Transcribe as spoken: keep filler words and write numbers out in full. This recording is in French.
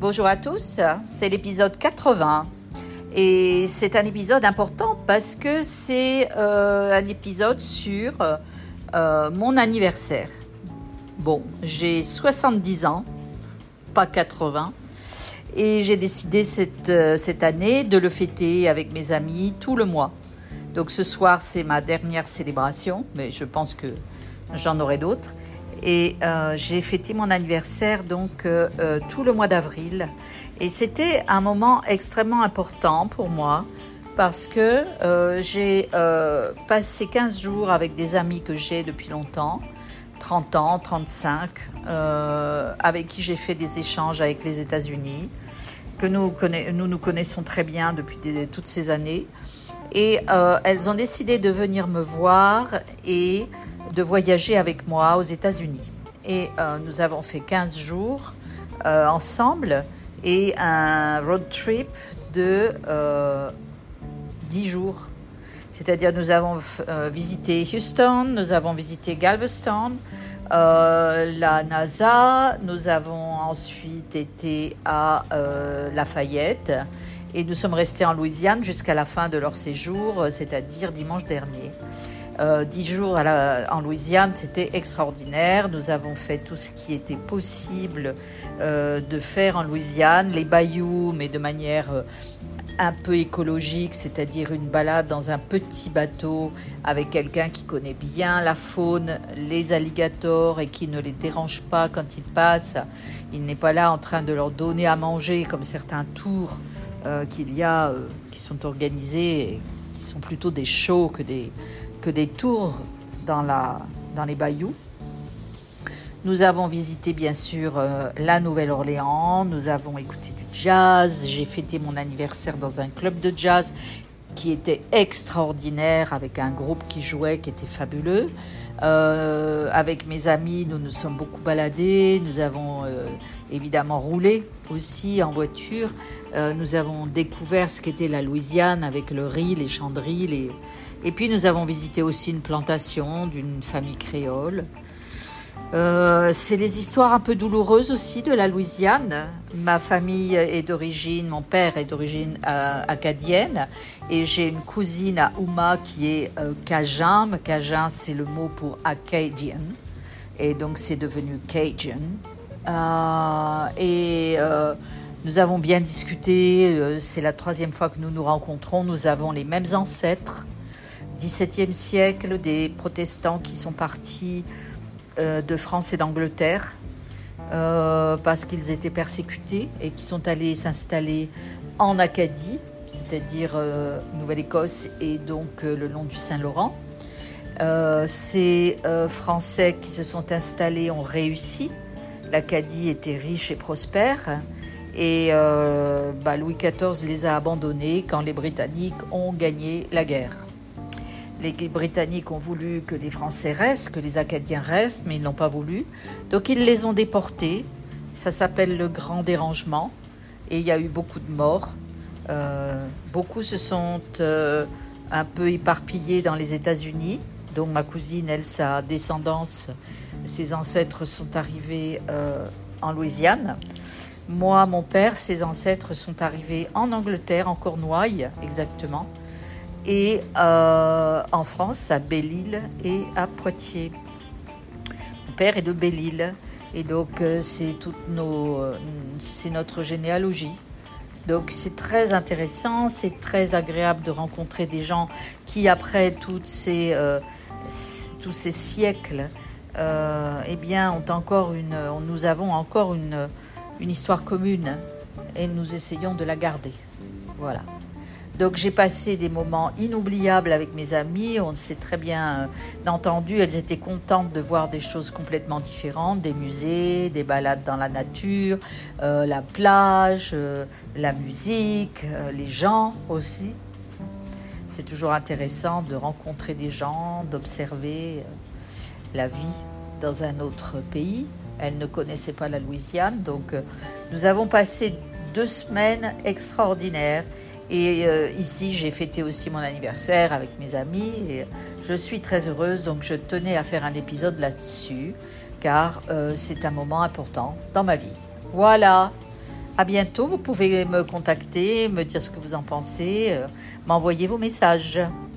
bonjour à tous, c'est l'épisode quatre-vingts et c'est un épisode important parce que c'est euh, un épisode sur euh, mon anniversaire. Bon, j'ai soixante-dix ans, pas quatre-vingts, et j'ai décidé cette, euh, cette année de le fêter avec mes amis tout le mois. Donc ce soir, c'est ma dernière célébration, mais je pense que j'en aurai d'autres. Et euh, j'ai fêté mon anniversaire donc euh, euh, tout le mois d'avril. Et c'était un moment extrêmement important pour moi parce que euh, j'ai euh, passé quinze jours avec des amis que j'ai depuis longtemps, trente ans, trente-cinq, euh, avec qui j'ai fait des échanges avec les États-Unis, que nous, conna- nous nous connaissons très bien depuis des, toutes ces années. Et euh, elles ont décidé de venir me voir et de voyager avec moi aux États-Unis. Et euh, nous avons fait quinze jours euh, ensemble et un road trip de euh, dix jours. C'est-à-dire nous avons euh, visité Houston, nous avons visité Galveston, euh, la NASA, nous avons ensuite été à euh, Lafayette et nous sommes restés en Louisiane jusqu'à la fin de leur séjour, c'est-à-dire dimanche dernier. Euh, dix jours à la, en Louisiane, c'était extraordinaire. Nous avons fait tout ce qui était possible euh, de faire en Louisiane, les bayous, mais de manière euh, un peu écologique, c'est-à-dire une balade dans un petit bateau avec quelqu'un qui connaît bien la faune, les alligators et qui ne les dérange pas quand ils passent. Il n'est pas là en train de leur donner à manger comme certains tours euh, qu'il y a, euh, qui sont organisés, et qui sont plutôt des shows que des que des tours dans, la, dans les bayous. Nous avons visité bien sûr euh, la Nouvelle-Orléans, nous avons écouté du jazz, j'ai fêté mon anniversaire dans un club de jazz qui était extraordinaire avec un groupe qui jouait qui était fabuleux. Euh, avec mes amis, nous nous sommes beaucoup baladés, nous avons euh, évidemment roulé aussi en voiture, euh, nous avons découvert ce qu'était la Louisiane avec le riz, les champs de riz, les... et puis nous avons visité aussi une plantation d'une famille créole. Euh, c'est les histoires un peu douloureuses aussi de la Louisiane. Ma famille est d'origine, mon père est d'origine euh, acadienne et j'ai une cousine à Houma qui est euh, Cajun. Cajun, c'est le mot pour Acadian et donc c'est devenu Cajun. Euh, et euh, nous avons bien discuté, euh, c'est la troisième fois que nous nous rencontrons, nous avons les mêmes ancêtres. dix-septième siècle, des protestants qui sont partis de France et d'Angleterre euh, parce qu'ils étaient persécutés et qui sont allés s'installer en Acadie, c'est-à-dire euh, Nouvelle-Écosse et donc euh, le long du Saint-Laurent. Euh, ces euh, Français qui se sont installés ont réussi. L'Acadie était riche et prospère et euh, bah, Louis quatorze les a abandonnés quand les Britanniques ont gagné la guerre. Les Britanniques ont voulu que les Français restent, que les Acadiens restent, mais ils n'ont pas voulu. Donc ils les ont déportés. Ça s'appelle le Grand Dérangement. Et il y a eu beaucoup de morts. Euh, beaucoup se sont euh, un peu éparpillés dans les États-Unis. Donc ma cousine, elle, sa descendance, ses ancêtres sont arrivés euh, en Louisiane. Moi, mon père, ses ancêtres sont arrivés en Angleterre, en Cornouailles, exactement. Et euh, en France, à Belle-Île et à Poitiers. Mon père est de Belle-Île et donc euh, c'est toutes nos, euh, c'est notre généalogie. Donc c'est très intéressant, c'est très agréable de rencontrer des gens qui après toutes ces, euh, c- tous ces siècles, euh, eh bien ont encore une, nous avons encore une, une histoire commune et nous essayons de la garder. Voilà. Donc j'ai passé des moments inoubliables avec mes amies, on s'est très bien euh, entendu, elles étaient contentes de voir des choses complètement différentes, des musées, des balades dans la nature, euh, la plage, euh, la musique, euh, les gens aussi. C'est toujours intéressant de rencontrer des gens, d'observer euh, la vie dans un autre pays. Elles ne connaissaient pas la Louisiane, donc euh, nous avons passé deux semaines extraordinaires. Et euh, ici, j'ai fêté aussi mon anniversaire avec mes amis et je suis très heureuse. Donc, je tenais à faire un épisode là-dessus car euh, c'est un moment important dans ma vie. Voilà. À bientôt, vous pouvez me contacter, me dire ce que vous en pensez, euh, m'envoyer vos messages.